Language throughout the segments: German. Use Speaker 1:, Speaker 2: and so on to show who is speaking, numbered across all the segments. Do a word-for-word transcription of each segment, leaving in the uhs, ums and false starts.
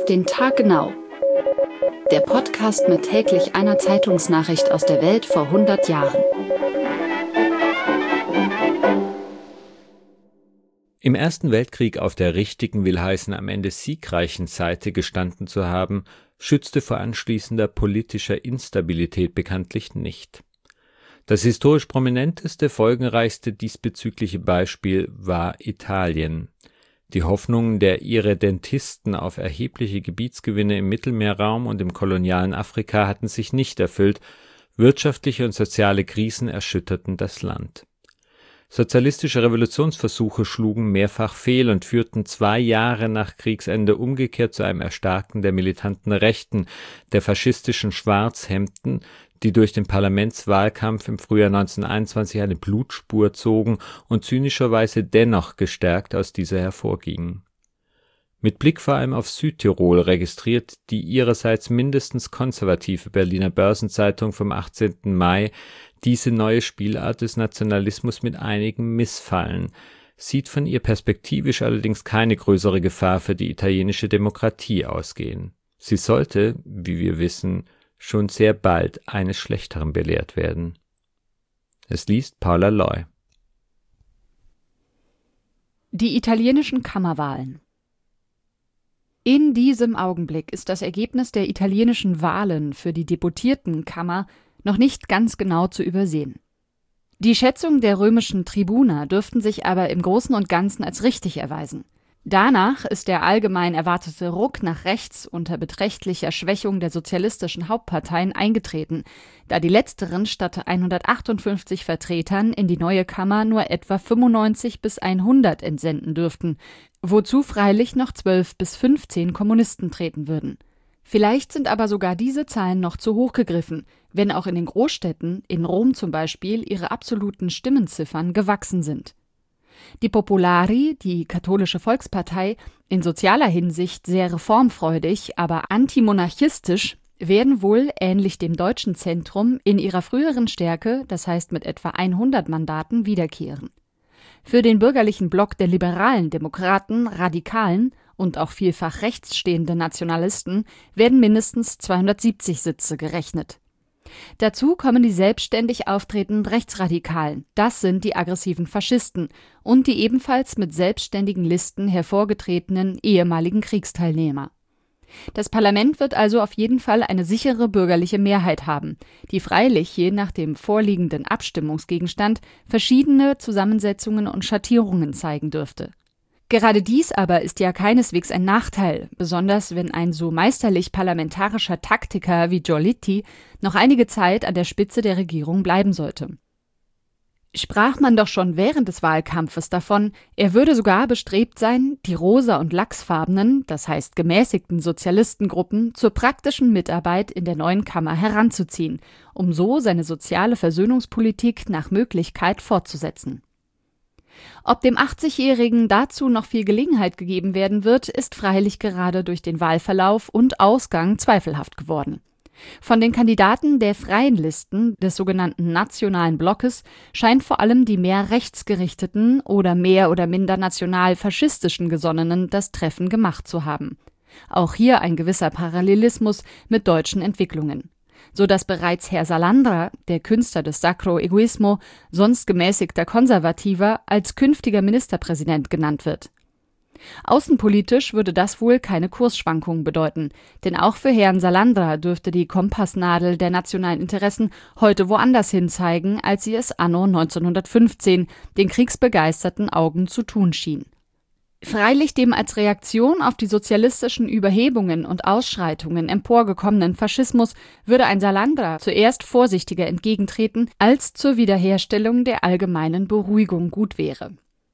Speaker 1: Auf den Tag genau. Der Podcast mit täglich einer Zeitungsnachricht aus der Welt vor hundert Jahren.
Speaker 2: Im Ersten Weltkrieg auf der richtigen, will heißen am Ende siegreichen Seite gestanden zu haben, schützte vor anschließender politischer Instabilität bekanntlich nicht. Das historisch prominenteste, folgenreichste diesbezügliche Beispiel war Italien. Die Hoffnungen der Irredentisten auf erhebliche Gebietsgewinne im Mittelmeerraum und im kolonialen Afrika hatten sich nicht erfüllt, wirtschaftliche und soziale Krisen erschütterten das Land. Sozialistische Revolutionsversuche schlugen mehrfach fehl und führten zwei Jahre nach Kriegsende umgekehrt zu einem Erstarken der militanten Rechten, der faschistischen Schwarzhemden, die durch den Parlamentswahlkampf im Frühjahr neunzehnhunderteinundzwanzig eine Blutspur zogen und zynischerweise dennoch gestärkt aus dieser hervorgingen. Mit Blick vor allem auf Südtirol registriert die ihrerseits mindestens konservative Berliner Börsenzeitung vom achtzehnten Mai diese neue Spielart des Nationalismus mit einigem Missfallen, sieht von ihr perspektivisch allerdings keine größere Gefahr für die italienische Demokratie ausgehen. Sie sollte, wie wir wissen, schon sehr bald eines Schlechteren belehrt werden. Es liest Paula Loy.
Speaker 3: Die italienischen Kammerwahlen. In diesem Augenblick ist das Ergebnis der italienischen Wahlen für die Deputiertenkammer noch nicht ganz genau zu übersehen. Die Schätzungen der römischen Tribuna dürften sich aber im Großen und Ganzen als richtig erweisen. Danach ist der allgemein erwartete Ruck nach rechts unter beträchtlicher Schwächung der sozialistischen Hauptparteien eingetreten, da die letzteren statt hundertachtundfünfzig Vertretern in die neue Kammer nur etwa fünfundneunzig bis hundert entsenden dürften, wozu freilich noch zwölf bis fünfzehn Kommunisten treten würden. Vielleicht sind aber sogar diese Zahlen noch zu hoch gegriffen, wenn auch in den Großstädten, in Rom zum Beispiel, ihre absoluten Stimmenziffern gewachsen sind. Die Popolari, die katholische Volkspartei, in sozialer Hinsicht sehr reformfreudig, aber antimonarchistisch, werden wohl, ähnlich dem deutschen Zentrum, in ihrer früheren Stärke, das heißt mit etwa hundert Mandaten, wiederkehren. Für den bürgerlichen Block der liberalen Demokraten, Radikalen und auch vielfach rechtsstehende Nationalisten werden mindestens zweihundertsiebzig Sitze gerechnet. Dazu kommen die selbstständig auftretenden Rechtsradikalen, das sind die aggressiven Faschisten, und die ebenfalls mit selbstständigen Listen hervorgetretenen ehemaligen Kriegsteilnehmer. Das Parlament wird also auf jeden Fall eine sichere bürgerliche Mehrheit haben, die freilich je nach dem vorliegenden Abstimmungsgegenstand verschiedene Zusammensetzungen und Schattierungen zeigen dürfte. Gerade dies aber ist ja keineswegs ein Nachteil, besonders wenn ein so meisterlich parlamentarischer Taktiker wie Giolitti noch einige Zeit an der Spitze der Regierung bleiben sollte. Sprach man doch schon während des Wahlkampfes davon, er würde sogar bestrebt sein, die rosa- und lachsfarbenen, das heißt gemäßigten Sozialistengruppen zur praktischen Mitarbeit in der neuen Kammer heranzuziehen, um so seine soziale Versöhnungspolitik nach Möglichkeit fortzusetzen. Ob dem achtzigjährigen dazu noch viel Gelegenheit gegeben werden wird, ist freilich gerade durch den Wahlverlauf und Ausgang zweifelhaft geworden. Von den Kandidaten der freien Listen des sogenannten Nationalen Blockes scheint vor allem die mehr rechtsgerichteten oder mehr oder minder national-faschistischen Gesonnenen das Treffen gemacht zu haben. Auch hier ein gewisser Parallelismus mit deutschen Entwicklungen. So dass bereits Herr Salandra, der Künstler des Sacro Egoismo, sonst gemäßigter Konservativer, als künftiger Ministerpräsident genannt wird. Außenpolitisch würde das wohl keine Kursschwankungen bedeuten, denn auch für Herrn Salandra dürfte die Kompassnadel der nationalen Interessen heute woanders hin zeigen, als sie es anno neunzehnhundertfünfzehn den kriegsbegeisterten Augen zu tun schien. Freilich dem als Reaktion auf die sozialistischen Überhebungen und Ausschreitungen emporgekommenen Faschismus würde ein Salandra zuerst vorsichtiger entgegentreten, als zur Wiederherstellung der allgemeinen Beruhigung gut wäre.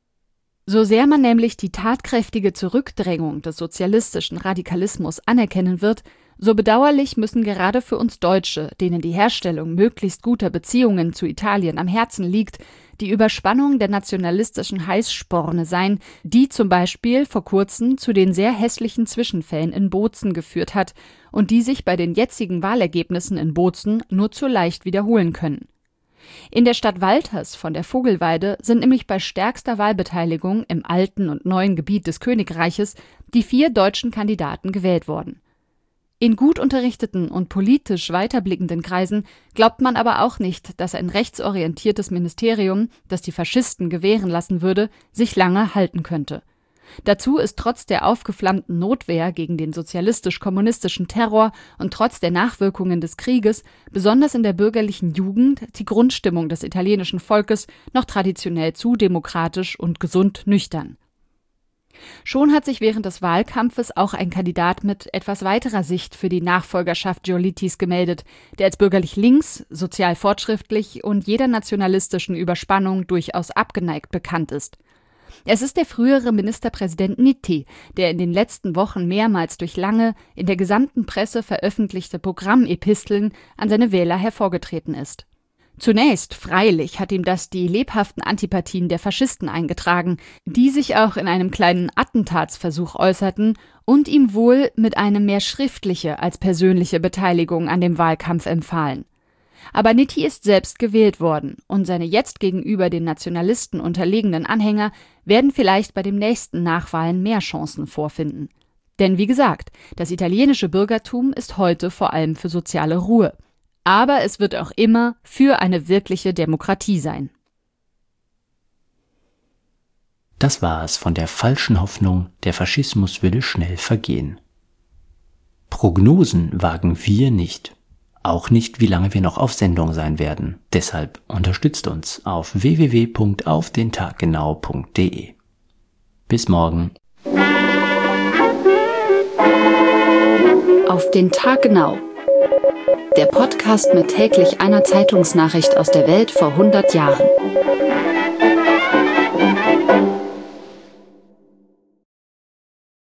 Speaker 3: So sehr man nämlich die tatkräftige Zurückdrängung des sozialistischen Radikalismus anerkennen wird, so bedauerlich müssen gerade für uns Deutsche, denen die Herstellung möglichst guter Beziehungen zu Italien am Herzen liegt, die Überspannung der nationalistischen Heißsporne sein, die zum Beispiel vor kurzem zu den sehr hässlichen Zwischenfällen in Bozen geführt hat und die sich bei den jetzigen Wahlergebnissen in Bozen nur zu leicht wiederholen können. In der Stadt Walters von der Vogelweide sind nämlich bei stärkster Wahlbeteiligung im alten und neuen Gebiet des Königreiches die vier deutschen Kandidaten gewählt worden. In gut unterrichteten und politisch weiterblickenden Kreisen glaubt man aber auch nicht, dass ein rechtsorientiertes Ministerium, das die Faschisten gewähren lassen würde, sich lange halten könnte. Dazu ist trotz der aufgeflammten Notwehr gegen den sozialistisch-kommunistischen Terror und trotz der Nachwirkungen des Krieges besonders in der bürgerlichen Jugend die Grundstimmung des italienischen Volkes noch traditionell zu demokratisch und gesund nüchtern. Schon hat sich während des Wahlkampfes auch ein Kandidat mit etwas weiterer Sicht für die Nachfolgerschaft Giolittis gemeldet, der als bürgerlich links, sozial fortschrittlich und jeder nationalistischen Überspannung durchaus abgeneigt bekannt ist. Es ist der frühere Ministerpräsident Nitti, der in den letzten Wochen mehrmals durch lange, in der gesamten Presse veröffentlichte Programmepisteln an seine Wähler hervorgetreten ist. Zunächst, freilich, hat ihm das die lebhaften Antipathien der Faschisten eingetragen, die sich auch in einem kleinen Attentatsversuch äußerten und ihm wohl mit eine mehr schriftliche als persönliche Beteiligung an dem Wahlkampf empfahlen. Aber Nitti ist selbst gewählt worden und seine jetzt gegenüber den Nationalisten unterlegenen Anhänger werden vielleicht bei dem nächsten Nachwahlen mehr Chancen vorfinden. Denn wie gesagt, das italienische Bürgertum ist heute vor allem für soziale Ruhe. Aber es wird auch immer für eine wirkliche Demokratie sein.
Speaker 4: Das war es von der falschen Hoffnung, der Faschismus würde schnell vergehen. Prognosen wagen wir nicht. Auch nicht, wie lange wir noch auf Sendung sein werden. Deshalb unterstützt uns auf w w w punkt auf den tag genau punkt d e. Bis morgen.
Speaker 1: Auf den Tag genau. Der Podcast mit täglich einer Zeitungsnachricht aus der Welt vor hundert Jahren.